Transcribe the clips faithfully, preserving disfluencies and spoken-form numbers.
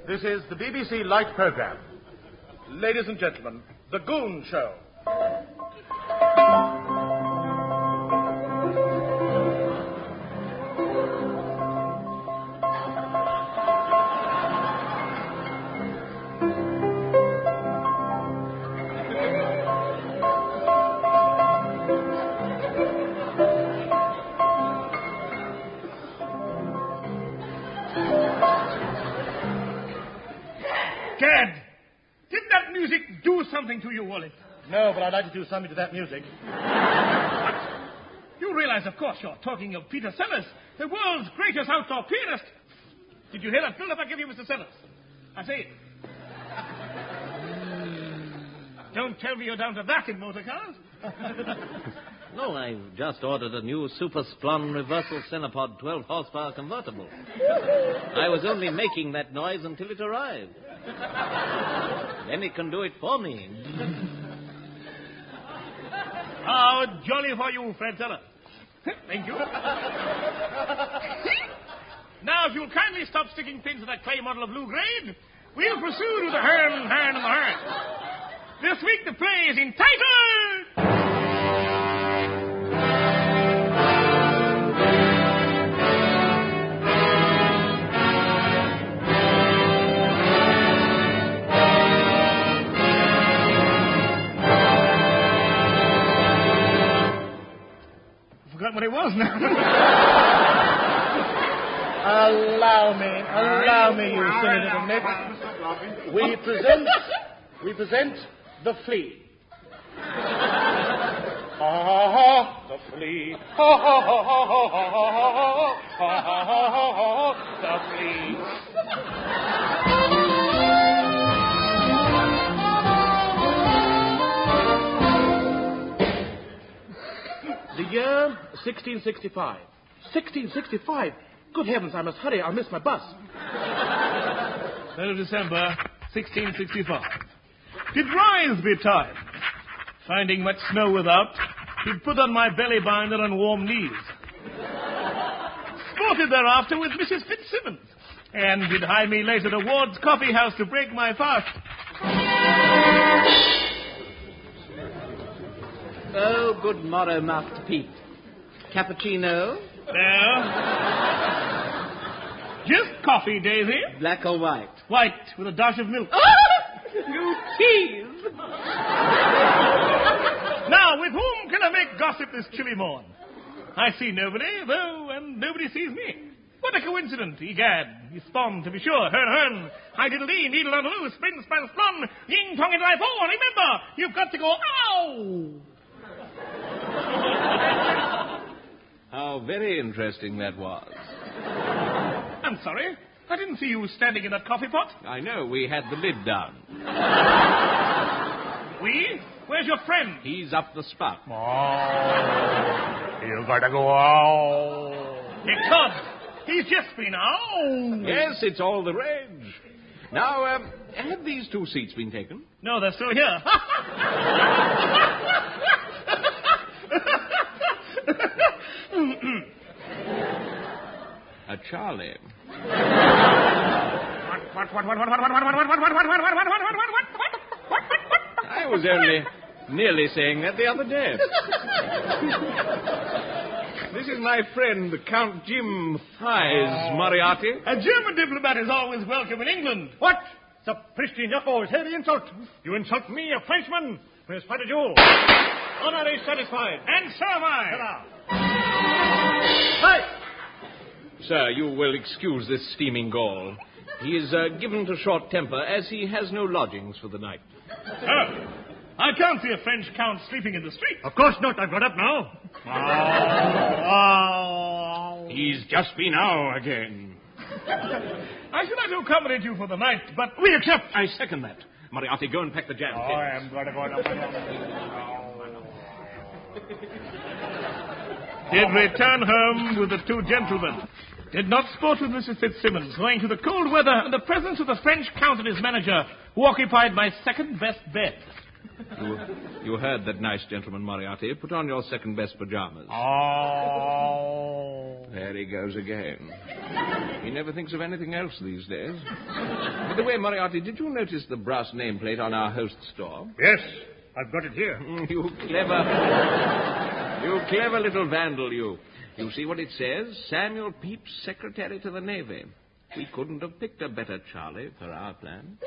This is the B B C Light Programme. Ladies and gentlemen, The Goon Show. Gad, did that music do something to you, Wally? No, but I'd like to do something to that music. You realize, of course, you're talking of Peter Sellers, the world's greatest outdoor pianist. Did you hear that build-up I gave you, Mister Sellers? I say, don't tell me you're down to that in motor cars. No, I just ordered a new Super Splon reversal Cinepod twelve horsepower convertible. I was only making that noise until it arrived. Then it can do it for me. How jolly for you, Fred Sellers. Thank you. Now, if you'll kindly stop sticking pins in that clay model of Lou Grade, we'll proceed with the Hearn, Hearn, and the Hearn. This week the play is entitled... Forgot what it was now. Allow me, allow me, you silly little Nick. We present, we present The Flea. Ha ha ha, the flea. Ha ha ha ha ha ha ha ha ha ha ha, the flea. The year sixteen sixty-five. sixteen sixty-five? Good heavens, I must hurry. I'll miss my bus. third of December, sixteen sixty-five. Did rise betide. Finding much snow without, he'd put on my belly binder and warm knees. Sported thereafter with Missus Fitzsimmons, and did hie me later to Ward's Coffee House to break my fast. Oh, good morrow, Master Pete. Cappuccino? No. Just coffee, Daisy. Black or white? White, with a dash of milk. You tease! Now, with whom can I make gossip this chilly morn? I see nobody, though, and nobody sees me. What a coincidence, egad. He spawned, to be sure. Hern, hern. I diddle dee, needle on loose, spin, span, splon, ying, tong, and life. Oh, remember, you've got to go, ow! How very interesting that was. I'm sorry. I didn't see you standing in that coffee pot. I know, we had the lid down. We? Where's your friend? He's up the spout. Oh, you gotta go out. Because he's just been out. Yes, it's all the rage. Now, um, have these two seats been taken? No, they're still here. A Charlie. What, what, what, what, what, what, what, what, what, what, what, what, what, what, what, what, what, what? I was only nearly saying that the other day. This is my friend, Count Jim Thighs Moriarty. A German diplomat is always welcome in England. What? The Christian Yuckos, hear the insult. You insult me, a Frenchman? Where's Father Joe? Honor is satisfied. And so am I. Hey! Sir, you will excuse this steaming Gaul. He is uh, given to short temper, as he has no lodgings for the night. Oh, I can't see a French count sleeping in the street. Of course not. I've got up now. Oh, oh. He's just been out again. I should like to accommodate you for the night, but... We accept. I second that. Moriarty, go and pack the jam. Oh, I am going to go to... Did return home with the two gentlemen. Did not sport with Missus Fitzsimmons, owing to the cold weather and the presence of the French count and his manager, who occupied my second-best bed. You, you heard that nice gentleman, Moriarty. Put on your second-best pajamas. Oh. There he goes again. He never thinks of anything else these days. By the way, Moriarty, did you notice the brass nameplate on our host's store? Yes, I've got it here. Mm, you clever... you clever little vandal, you. You see what it says? Samuel Pepys, Secretary to the Navy. We couldn't have picked a better Charlie for our plan.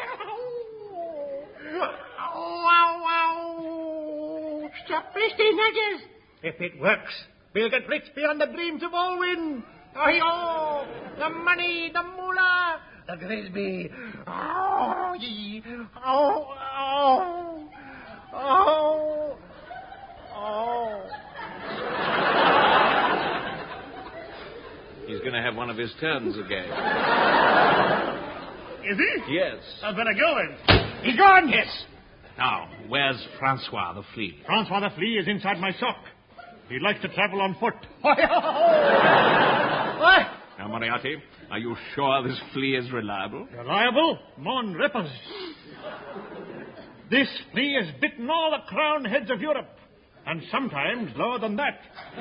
Stop twisting, Nudges. If it works, we'll get rich beyond the dreams of all wind. Oh, the money, the moolah, the Grisby. Oh, ye. Oh, oh, oh, oh. He's going to have one of his turns again. Is he? Yes. I better go then. He's gone. Yes. Now, where's Francois the Flea? Francois the Flea is inside my sock. He likes to travel on foot. What? Now, Moriarty, are you sure this flea is reliable? Reliable? Mon rippers. This flea has bitten all the crown heads of Europe, and sometimes lower than that.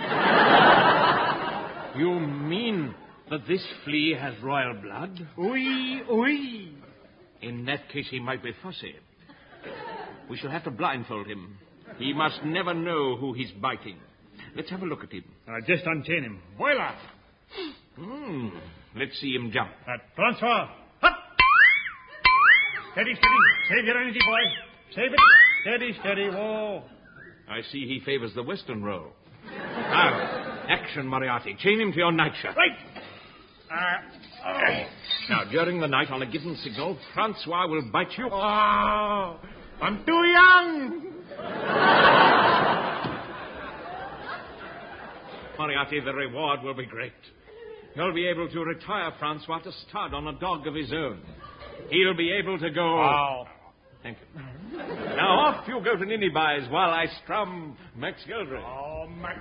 You mean that this flea has royal blood? Oui, oui. In that case, he might be fussy. We shall have to blindfold him. He must never know who he's biting. Let's have a look at him. I just unchain him. Voila. Hmm. Let's see him jump. Uh, Francois. Up. Steady, steady. Save your energy, boy. Save it. Steady, steady. Whoa. I see he favors the western roll. Now, action, Moriarty. Chain him to your nightshirt. Right. Uh, oh. Now, during the night, on a given signal, Francois will bite you. Oh, I'm too young. Moriarty, the reward will be great. You'll be able to retire Francois to stud on a dog of his own. He'll be able to go... Oh. Thank you. Now off you go to Ninnybuys while I strum Max Geldring. Oh, Max.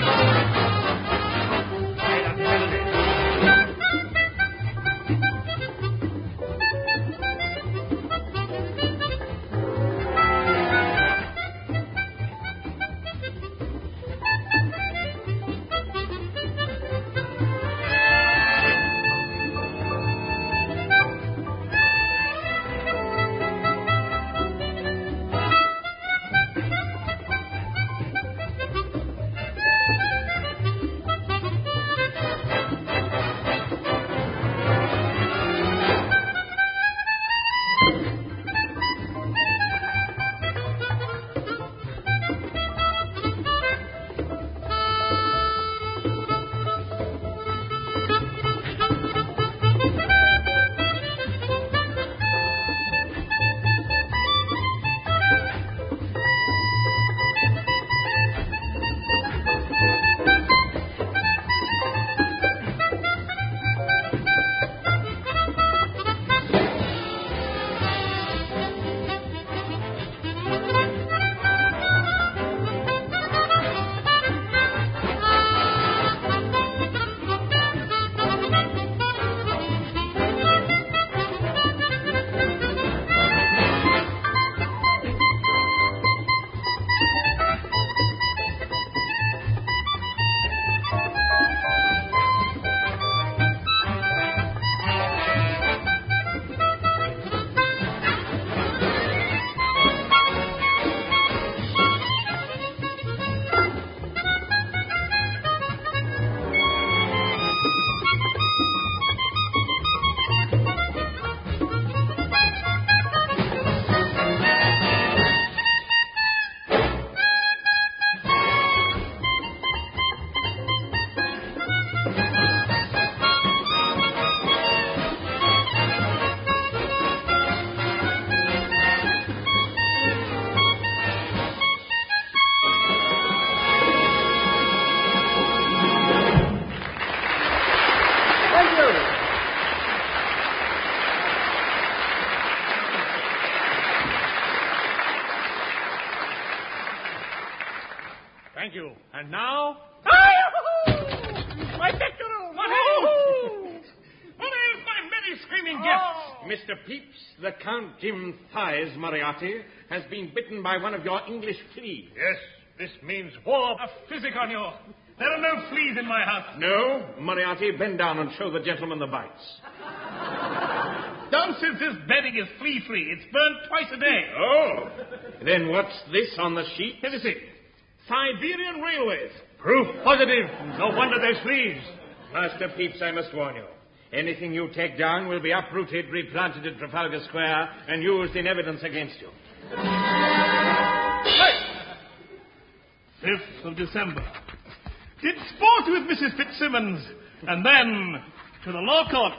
Thank you. And now... My picture! What is? What is my many screen screaming guests. Mister Pepys, the Count Jim Thighs Moriarty has been bitten by one of your English fleas. Yes, this means war. A physic on you. There are no fleas in my house. No, Moriarty, bend down and show the gentleman the bites. Nonsense, this bedding is flea-free. It's burnt twice a day. Oh, then what's this on the sheet? Here is it. Siberian Railways. Proof positive. No wonder there's fleas. Master Pepys, I must warn you. Anything you take down will be uprooted, replanted at Trafalgar Square, and used in evidence against you. fifth of December. Did sport with Missus Fitzsimmons, and then to the law court.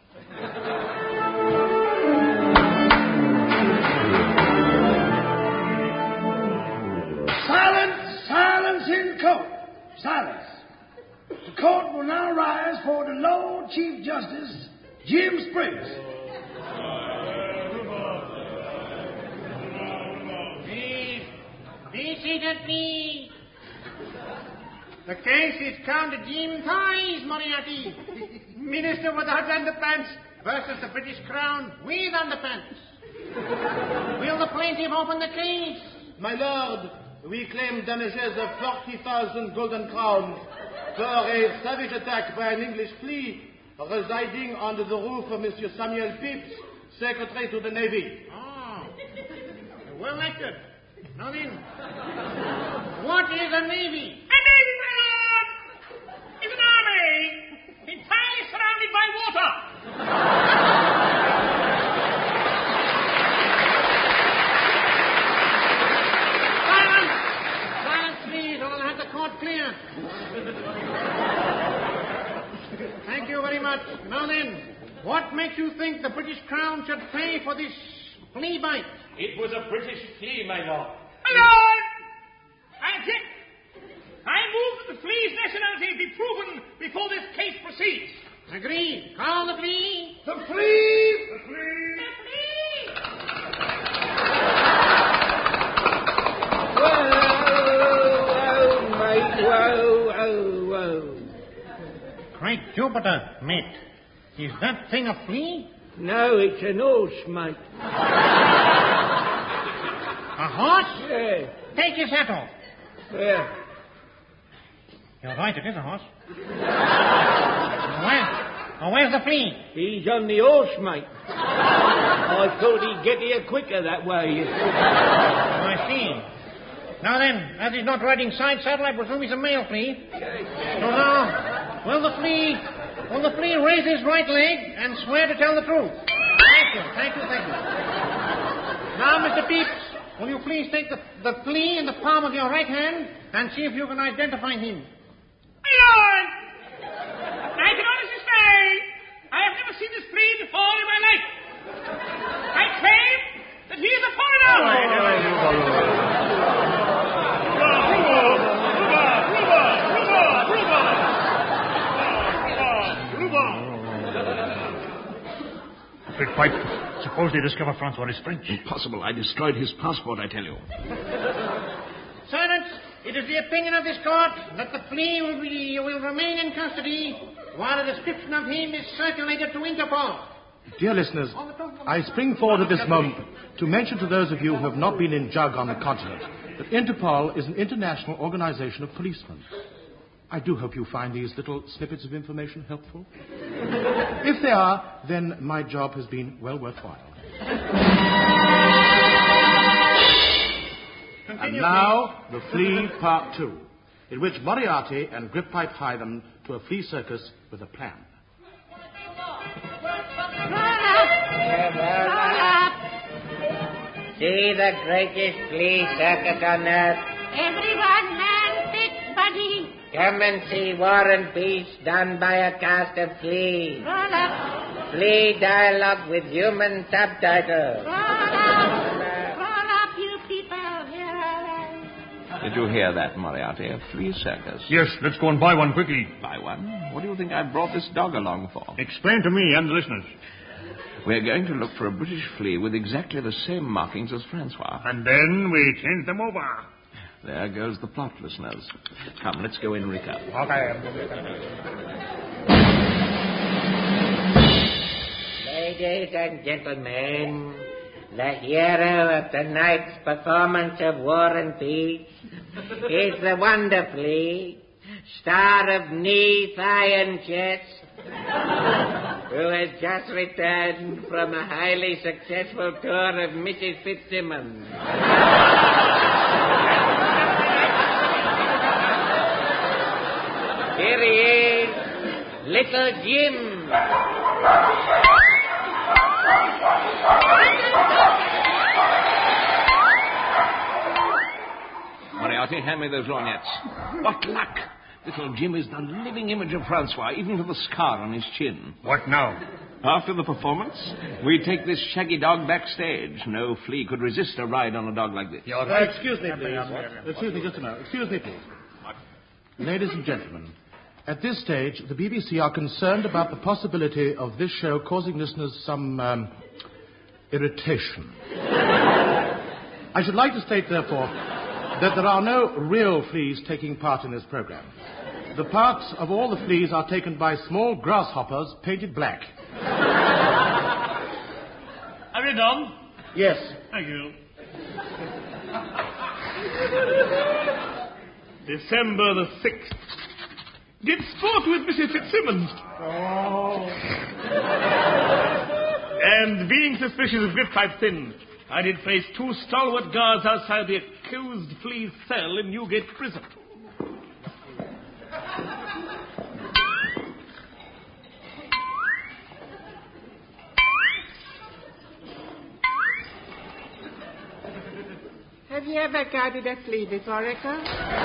Silence, silence in court. Silence. The court will now rise for the Lord Chief Justice, Jim Spriggs. Please, be seated, please. The case is Count Jim Thighs Moriarty, Minister without underpants versus the British Crown with underpants. Will the plaintiff open the case? My lord, we claim damages of forty thousand golden crowns for a savage attack by an English flea residing under the roof of Monsieur Samuel Pepys, Secretary to the Navy. Oh, well acted. Now then, what is a Navy? A Navy, my lord, is an army entirely surrounded by water. Silence! Silence, please, or I'll have the court clear. Thank you very much. Now then, what makes you think the British Crown should pay for this flea bite? It was a British flea, my lord. My lord, I object. I move that the flea's nationality be proven before this case proceeds. Agreed. Call the flea. The flea! The flea! The flea! Whoa, whoa, mate, whoa, whoa, whoa. Great Jupiter, mate. Is that thing a flea? No, it's an horse, mate. A horse? Yeah, Take his hat off. yeah. You're right, it is a horse. Where? Oh, where's the flea? He's on the horse, mate. I thought he'd get here quicker that way. You see. Oh, I see. Now then, as he's not riding side saddle, I presume he's a male flea. So now, will the flea, will the flea raise his right leg and swear to tell the truth? Thank you, thank you, thank you. Now, Mister Pepys, will you please take the, the flea in the palm of your right hand and see if you can identify him? My lord, I can honestly say I have never seen this flea before in my life. I claim that he is a foreigner. Big pipe. Suppose they discover Francois is French. Impossible. I destroyed his passport, I tell you. Silence. It is the opinion of this court that the flea will, be, will remain in custody while a description of him is circulated to Interpol. Dear listeners, I spring forward at this moment to mention to those of you who have not been in Jug on the continent that Interpol is an international organization of policemen. I do hope you find these little snippets of information helpful. If they are, then my job has been well worthwhile. And now, The Flea Part Two, in which Moriarty and Grippipe hie them to a flea circus with a plan. See the greatest flea circus on earth. Everyone hand picked, buddy. Come and see War and Peace done by a cast of fleas. Roll up. Flea dialogue with human subtitles. Roll up. Roll up, you people. Here I am. Did you hear that, Moriarty? A flea circus. Yes, let's go and buy one quickly. Buy one? What do you think I brought this dog along for? Explain to me and the listeners. We're going to look for a British flea with exactly the same markings as Francois. And then we change them over. There goes the plot, listeners. Come, let's go in, Rica. Okay. Lay Ladies and gentlemen, the hero of tonight's performance of War and Peace is the wonderfully star of knee, thigh, and chest, who has just returned from a highly successful tour of Missus Fitzsimmons. Here he is, Little Jim. Moriarty, hand me those lorgnettes. What luck! Little Jim is the living image of Francois, even to the scar on his chin. What now? After the performance, we take this shaggy dog backstage. No flea could resist a ride on a dog like this. You're right. Excuse me, please. Excuse me just a moment. Excuse me, please. Ladies and gentlemen, at this stage, the B B C are concerned about the possibility of this show causing listeners some um, irritation. I should like to state, therefore, that there are no real fleas taking part in this program. The parts of all the fleas are taken by small grasshoppers painted black. Are you done? Yes. Thank you. December the sixth. Did sport with Missus Fitzsimmons. Oh. And being suspicious of Grippipe Thin, I did place two stalwart guards outside the accused flea's cell in Newgate Prison. Have you ever guarded a flea before, Echo?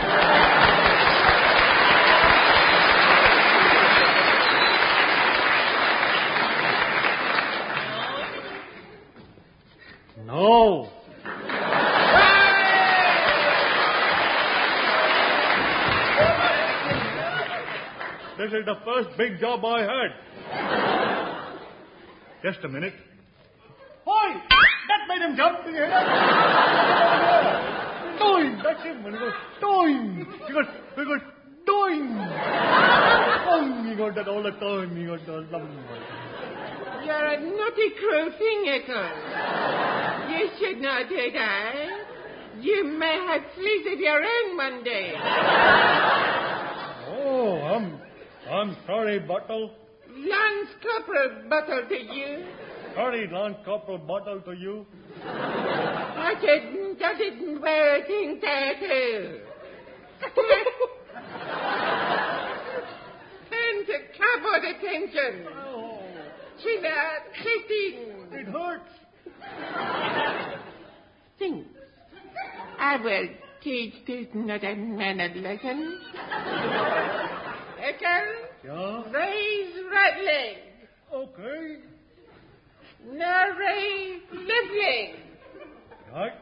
No. This is the first big job I had. Just a minute. Oi! That made him jump. You hear that? Doing! That's him. When he goes, doing! He goes, he goes, doing! Oh, he got that all the time. He got the number. You're a naughty, cruel thing, Echo. You should not do that. You may have fleas of your own one day. Oh, I'm, I'm sorry, Bottle. Lance Corporal Bottle to you. Sorry, Lance Corporal Bottle to you. I didn't, I didn't wear a thing tattoo. Turn to cupboard attention. Oh. Chilla, Christine. It hurts. Thanks. I will teach this not mannered lesson. Echo? Yeah? Raise right leg. Okay. Now raise left leg. Right.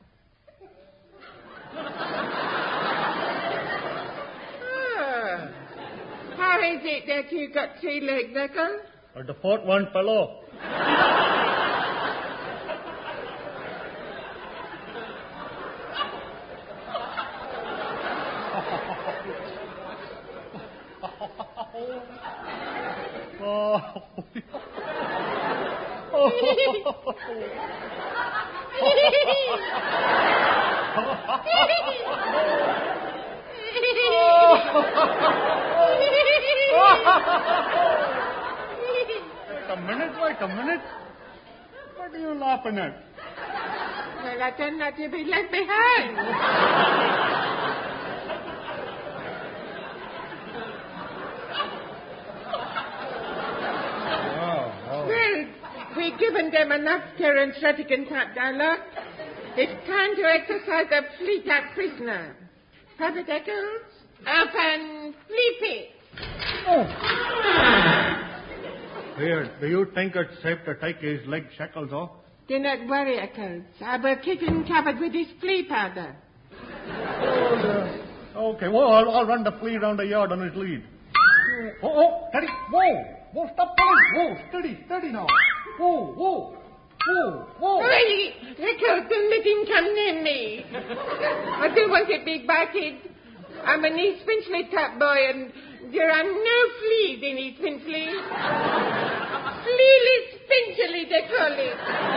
Ah. How is it that you got three legs, Echo? But the fourth one fell off. Wait a minute, wait a minute. What are you laughing at? Well, I tend not to be left behind. Well, we've given them enough Terence Rattick and Tap dialogue. It's time to exercise the flea tap prisoner. Private Eccles, open flea pit. Oh. Here, do you think it's safe to take his leg shackles off? Do not worry, Eccles. I will keep him covered with his flea powder. Oh, okay, well, I'll, I'll run the flea around the yard on his lead. Oh, oh, steady. Whoa, whoa, stop pulling. Whoa, steady, steady now. Whoa, whoa, whoa, whoa. Hey, Eccles, don't let him come near me. I don't want to be bited. I'm an East Finchley top boy, and there are no fleas in East Finchley. Flealess Angeli de Colli.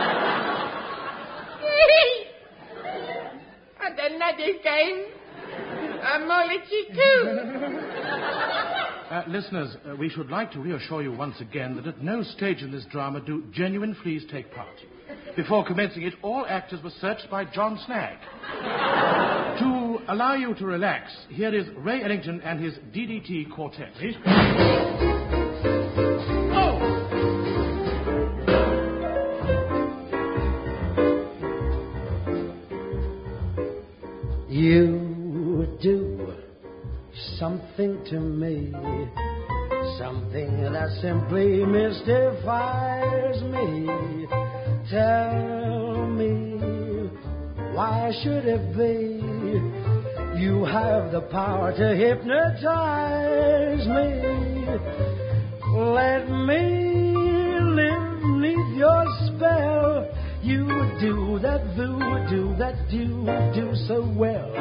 And another time, a Molichi too. Uh, listeners, uh, we should like to reassure you once again that at no stage in this drama do genuine fleas take part. Before commencing it, all actors were searched by John Snag. To allow you to relax, here is Ray Ellington and his D D T Quartet. Please. You do something to me, something that simply mystifies me. Tell me, why should it be? You have the power to hypnotize me. Let me live neath your spell. You do that voodoo that you do so well.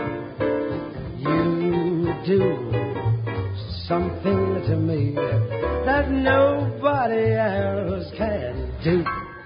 You do something to me that nobody else can do.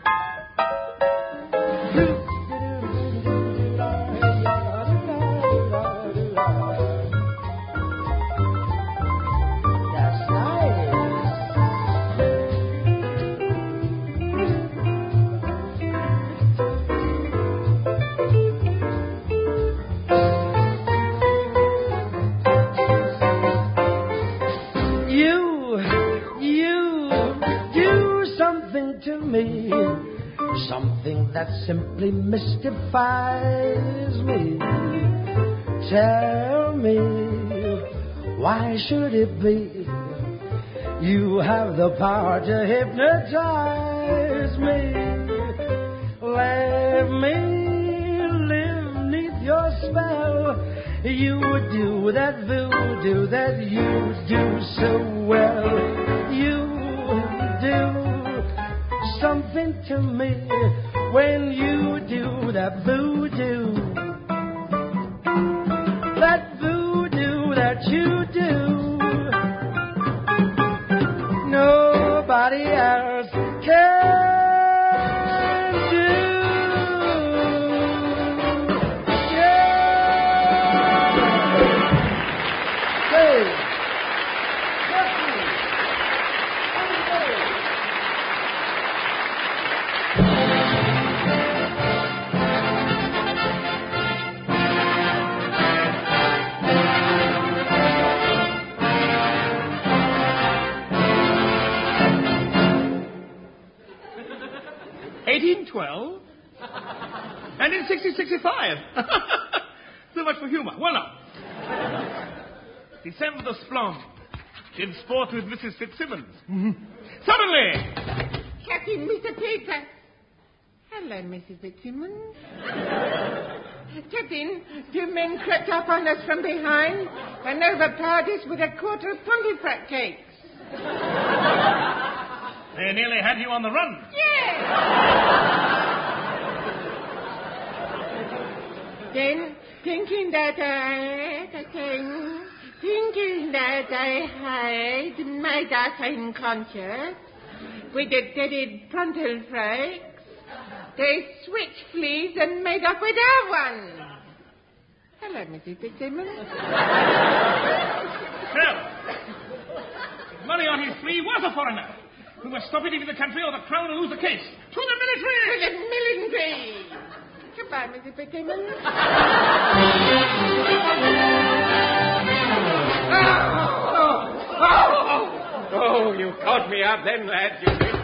Something that simply mystifies me. Tell me, why should it be? You have the power to hypnotize me. Let me live neath your spell. You do that voodoo that you do so well. You do something to me when you do that voodoo. That voodoo that you do. Nobody else can do. Yeah. Hey. eighteen twelve? And in sixteen sixty-five? So much for humor. Well, now. December the Splom. In sport with Missus Fitzsimmons. Mm-hmm. Suddenly! Captain, Mister Peter. Hello, Missus Fitzsimmons. Captain, two men crept up on us from behind and overpowered us with a quarter of Pontefract cakes. They nearly had you on the run. Yes! Then, thinking that I had a thing, thinking that I had made us unconscious with the deaded Pontefracts, they switched fleas and made off with our one. Hello, Missus Fitzsimmons. Well, money on his flea was a foreigner. We must stop it in the country or the Crown will lose the case. To the military! To the military! Goodbye, Missus Fitzsimmons. oh, oh, oh, you caught me out then, lad, you did.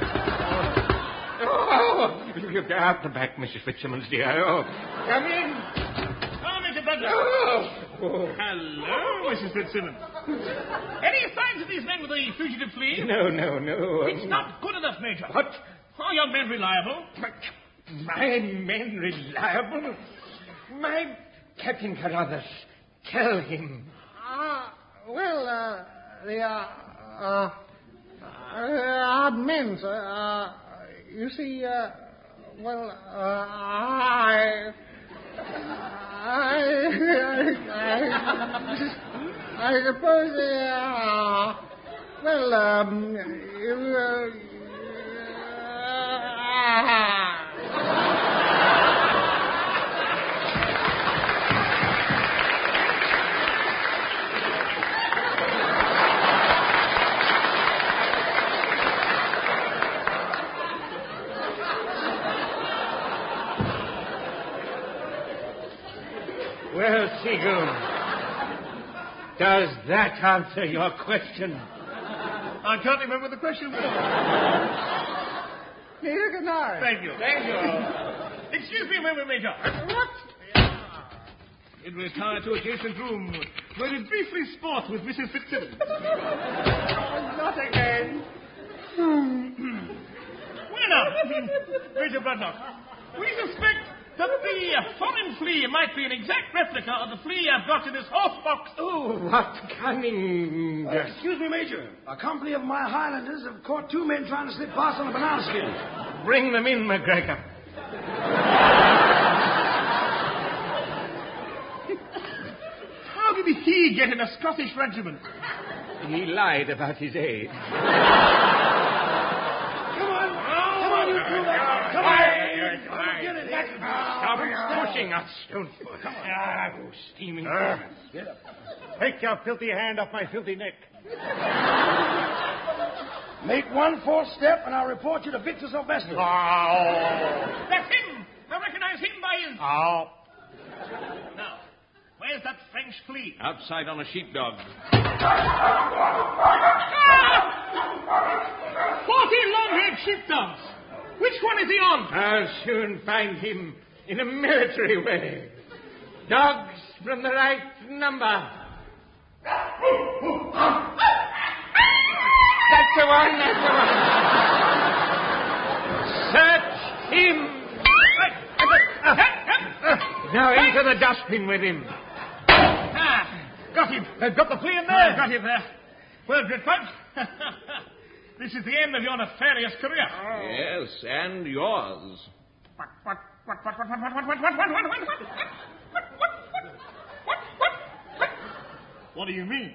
Oh, you get out the back, Missus Fitzsimmons, dear. Oh. Come in. Oh, Mister Butler. Oh. Oh. Hello, Missus Fitzsimmons. Any signs of these men with the fugitive flea? No, no, no. It's not good enough, Major. What? Are your men reliable? My men reliable? My Captain Carruthers, tell him. Ah, uh, well, uh, they are, uh, uh, men, sir. Uh, you see, uh, well, uh, I... I, I, I suppose, uh, well, um, you, uh, Well, Seagoon, does that answer your question? I can't remember the question. Neither can I. Thank you. Thank you. Excuse me a moment, Major. What? It will retire to adjacent room where it briefly sports with Missus Fitzsimmons. Not again. Well, now, Major Bradnock, we suspect that the uh, foreign flea might be an exact replica of the flea I've got in this horse box. Oh, what cunning. Uh, excuse me, Major. A company of my Highlanders have caught two men trying to slip past on a banana skin. Bring them in, McGregor. How did he get in a Scottish regiment? He lied about his age. Come on. Come on, you two. Come on. Get it. Stop pushing us, Stoneford. Come on. Ah, you steaming uh, Get up. Take your filthy hand off my filthy neck. Make one false step, and I'll report you to Victor Sylvester. Oh. That's him. I recognize him by his... Oh. Now, where's that French flea? Outside on a sheepdog. Forty long-haired sheepdogs. Which one is he on? I'll soon find him in a military way. Dogs from the right number. That's the one, that's the one. Search him. Now into the dustbin with him. Ah, got him. They've got the flea in Ah, there. got him there. Well, Gridpipes, this is the end of your nefarious career. Yes, and yours. What, what, what, what, what, what, what, what, what, what, what, what, what, what, what, what, what? What do you mean?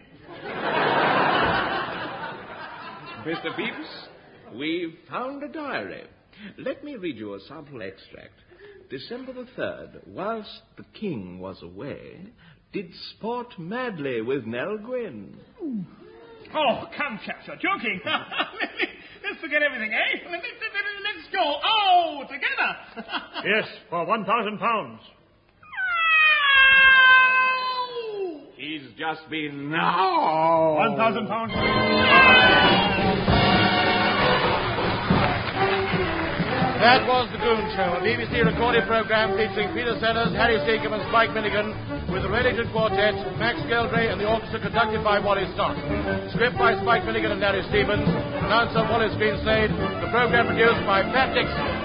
Mister Pepys, we've found a diary. Let me read you a sample extract. December the third, whilst the king was away, did sport madly with Nell Gwyn. Oh, come, chaps, you're joking. Let's forget everything, eh? Let's, let's go. Oh, together. Yes, for one thousand pounds. He's just been... No! One thousand pounds. That was The Goon Show, a B B C recorded program featuring Peter Sellers, Harry Seacombe and Spike Milligan, with the Reddington Quartet, Max Geldray and the orchestra conducted by Wally Stott. Script by Spike Milligan and Larry Stevens. Announcer Wallace Greenslade. The program produced by Pat Dixon.